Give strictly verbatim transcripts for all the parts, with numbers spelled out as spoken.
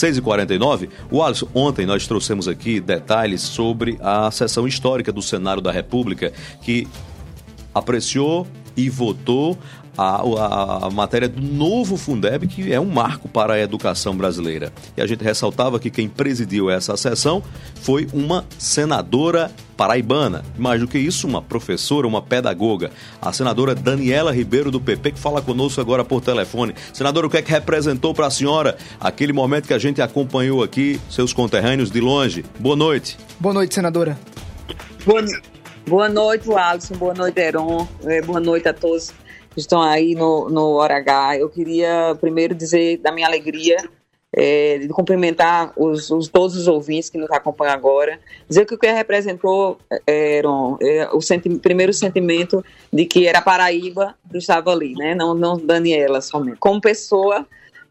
seis e quarenta e nove. O Alisson, ontem nós trouxemos aqui detalhes sobre a sessão histórica do Senado da República, que apreciou e votou A, a, a matéria do novo Fundeb, que é um marco para a educação brasileira. E a gente ressaltava que quem presidiu essa sessão foi uma senadora paraibana. Mais do que isso, uma professora, uma pedagoga. A senadora Daniela Ribeiro, do P P, que fala conosco agora por telefone. Senadora, o que é que representou para a senhora aquele momento que a gente acompanhou aqui, seus conterrâneos de longe? Boa noite. Boa noite, senadora. Boa, boa noite, Alisson. Boa noite, Heron. Boa noite a todos que estão aí no, no Hora H. Eu queria primeiro dizer da minha alegria, é, de cumprimentar os, os, todos os ouvintes que nos acompanham agora, dizer que o que representou é, é, o senti- primeiro sentimento de que era Paraíba que estava ali, né? não, não Daniela somente. Como pessoa,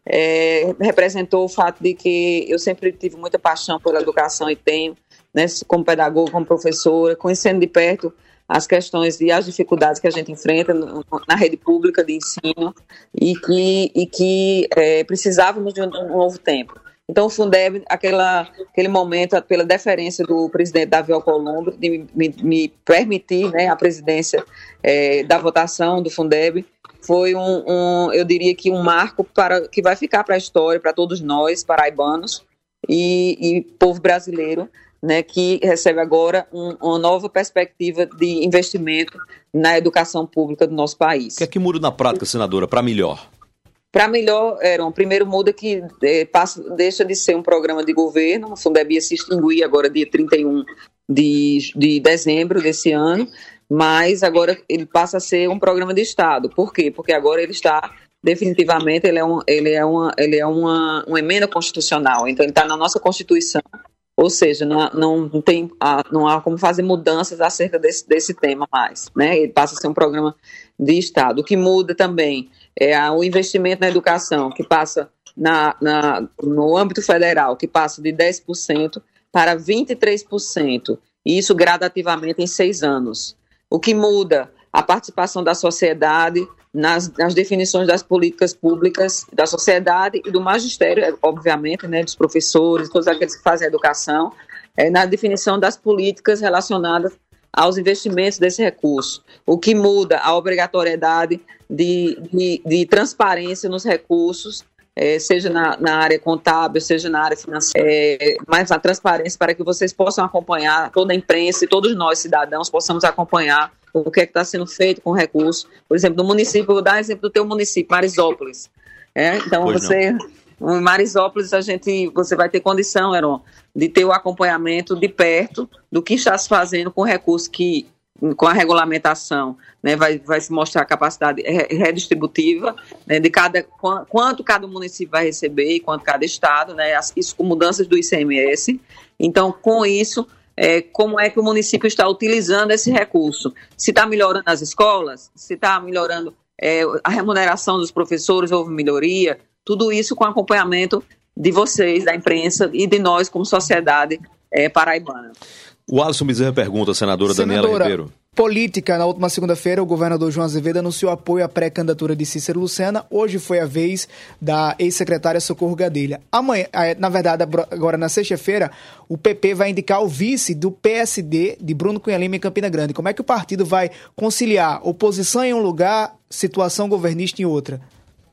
é, representou o fato de que eu sempre tive muita paixão pela educação e tenho, né, como pedagoga, como professora, conhecendo de perto as questões e as dificuldades que a gente enfrenta no, na rede pública de ensino e que, e que é, precisávamos de um, um novo tempo. Então, o Fundeb, aquela, aquele momento, pela deferência do presidente Davi Alcolumbre, de me, me permitir, né, a presidência é, da votação do Fundeb, foi um, um, eu diria que um marco para, que vai ficar para a história, para todos nós, paraibanos e, e povo brasileiro, né, que recebe agora um, uma nova perspectiva de investimento na educação pública do nosso país. O que é que muda na prática, senadora, para melhor? Para melhor, Heron, primeiro muda que é, passa, deixa de ser um programa de governo, o Fundeb ia se extinguir agora dia trinta e um de, de dezembro desse ano, mas agora ele passa a ser um programa de Estado. Por quê? Porque agora ele está, definitivamente, ele é, um, ele é, uma, ele é uma, uma emenda constitucional, então ele está na nossa Constituição. Ou seja, não, não, tem, não há como fazer mudanças acerca desse, desse tema mais, né? Ele passa a ser um programa de Estado. O que muda também é o investimento na educação, que passa na, na, no âmbito federal, que passa de dez por cento para vinte e três por cento, e isso gradativamente em seis anos. O que muda a participação da sociedade nas, nas definições das políticas públicas da sociedade e do magistério, obviamente, né, dos professores, todos aqueles que fazem a educação, é, na definição das políticas relacionadas aos investimentos desse recurso. O que muda a obrigatoriedade de, de, de transparência nos recursos, é, seja na, na área contábil, seja na área financeira, é, mais a transparência para que vocês possam acompanhar, toda a imprensa e todos nós, cidadãos, possamos acompanhar o que é que está sendo feito com o recurso. Por exemplo, no município, vou dar exemplo do teu município, Marisópolis. É, então, pois você, não. Em Marisópolis, a gente, você vai ter condição, Heron, de ter o acompanhamento de perto do que está se fazendo com o recurso que, com a regulamentação, né, vai, vai se mostrar a capacidade redistributiva, né, de cada, quanto cada município vai receber e quanto cada estado, né, isso com mudanças do I C M S. Então, com isso, É, como é que o município está utilizando esse recurso, se está melhorando as escolas, se está melhorando é, a remuneração dos professores, houve melhoria, tudo isso com acompanhamento de vocês, da imprensa e de nós como sociedade é, paraibana. O Alisson Bezerra pergunta, senadora, senadora Daniela Ribeiro. Política, na última segunda-feira, o governador João Azevedo anunciou apoio à pré-candidatura de Cícero Lucena. Hoje foi a vez da ex-secretária Socorro Gadelha. Amanhã, na verdade, agora na sexta-feira, o P P vai indicar o vice do P S D de Bruno Cunha Lima em Campina Grande. Como é que o partido vai conciliar oposição em um lugar, situação governista em outra?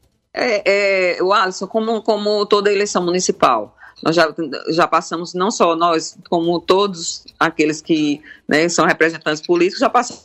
É, é, o Alisson, como, como toda eleição municipal, nós já, já passamos, não só nós, como todos aqueles que, né, são representantes políticos, já passamos.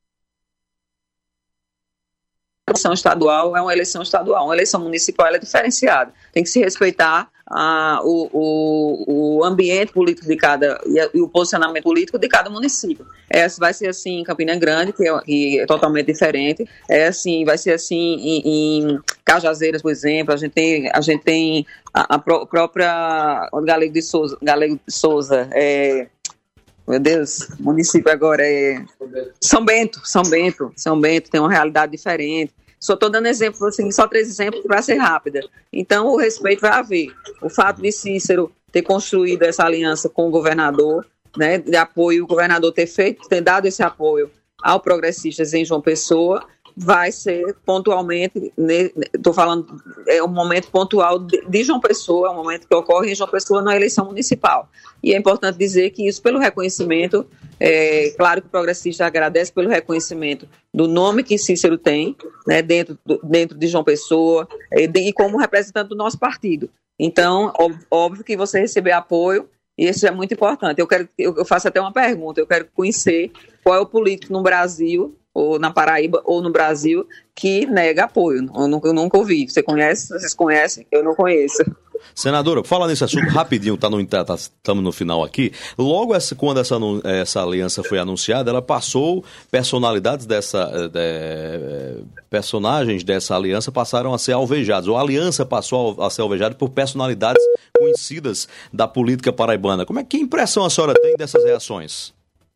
A eleição estadual é uma eleição estadual, uma eleição municipal ela é diferenciada. Tem que se respeitar ah, o, o, o ambiente político de cada, e o posicionamento político de cada município. É, vai ser assim em Campina Grande, que é, que é totalmente diferente. É assim, vai ser assim em, em Cajazeiras, por exemplo. A gente tem, a, gente tem a, a própria Galego de Souza, Galego de Souza é, meu Deus, o município agora é São Bento, São Bento, São Bento tem uma realidade diferente. Só estou dando exemplos, assim, só três exemplos para ser rápida. Então, o respeito vai haver. O fato de Cícero ter construído essa aliança com o governador, né, de apoio, o governador ter feito, ter dado esse apoio ao Progressistas em João Pessoa, vai ser pontualmente, estou falando, é um momento pontual de, de João Pessoa, é um momento que ocorre em João Pessoa na eleição municipal. E é importante dizer que isso, pelo reconhecimento, é, claro que o progressista agradece pelo reconhecimento do nome que Cícero tem, né, dentro, dentro de João Pessoa, e, de, e como representante do nosso partido. Então, ó, óbvio que você receber apoio, e isso é muito importante. Eu, quero, eu faço até uma pergunta, eu quero conhecer qual é o político no Brasil, ou na Paraíba, ou no Brasil, que nega apoio. Eu nunca, eu nunca ouvi. Você conhece? Vocês conhecem? Eu não conheço. Senadora, fala nesse assunto rapidinho, tá no, tá, tá, estamos no final aqui. Logo essa, quando essa, essa aliança foi anunciada, ela passou, personalidades dessa, de, personagens dessa aliança passaram a ser alvejados, ou a aliança passou a ser alvejada por personalidades conhecidas da política paraibana. Como é que impressão a senhora tem dessas reações?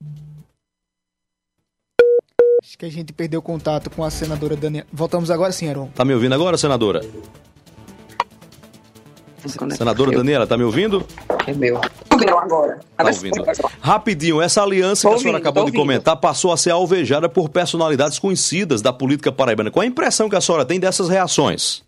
Acho que a gente perdeu contato com a senadora Daniela. Voltamos agora sim, Heron. Tá me ouvindo agora, senadora? Senadora Daniela, tá me ouvindo? É meu. Meu agora. Tá ouvindo. Rapidinho, essa aliança que a senhora acabou de comentar passou a ser alvejada por personalidades conhecidas da política paraibana. Qual a impressão que a senhora tem dessas reações?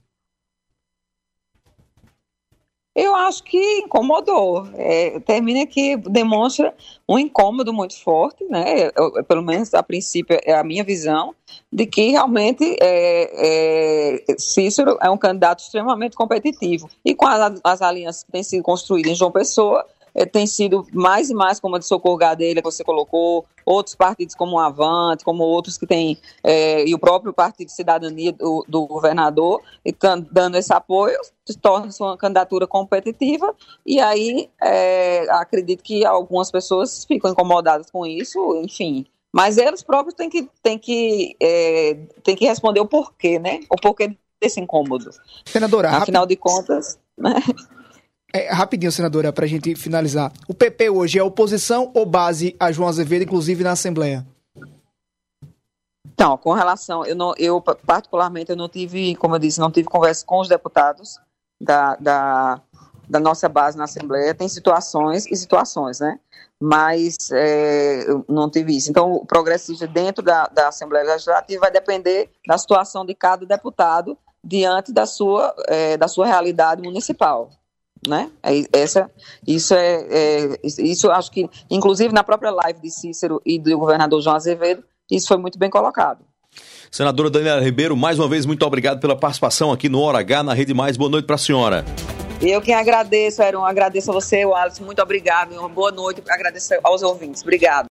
Eu acho que incomodou. É, termina que demonstra um incômodo muito forte, né? Eu, pelo menos a princípio é a minha visão, de que realmente é, é, Cícero é um candidato extremamente competitivo. E com as, as alianças que têm sido construídas em João Pessoa, é, tem sido mais e mais, como a de Socorro Gadelha, que você colocou, outros partidos como o Avante, como outros que têm, é, e o próprio Partido de Cidadania do, do governador, e dando esse apoio, torna-se uma candidatura competitiva, e aí é, acredito que algumas pessoas ficam incomodadas com isso, enfim. Mas eles próprios têm que, têm que, é, têm que responder o porquê, né? O porquê desse incômodo. Senadora, afinal de contas, né? É, rapidinho, senadora, para a gente finalizar. O P P hoje é oposição ou base a João Azevedo, inclusive na Assembleia? Então, com relação, eu, não, eu particularmente, eu não tive, como eu disse, não tive conversa com os deputados da, da, da nossa base na Assembleia. Tem situações e situações, né? Mas é, eu não tive isso. Então, o progressista dentro da, da Assembleia Legislativa vai depender da situação de cada deputado diante da sua, é, da sua realidade municipal. Né? Essa, isso é, é isso acho que inclusive na própria live de Cícero e do governador João Azevedo, isso foi muito bem colocado. Senadora Daniela Ribeiro, mais uma vez muito obrigado pela participação aqui no Hora H na Rede Mais. Boa noite para a senhora. Eu que agradeço, Heron, agradeço a você, o Alisson, muito obrigado, uma boa noite, agradeço aos ouvintes, obrigado.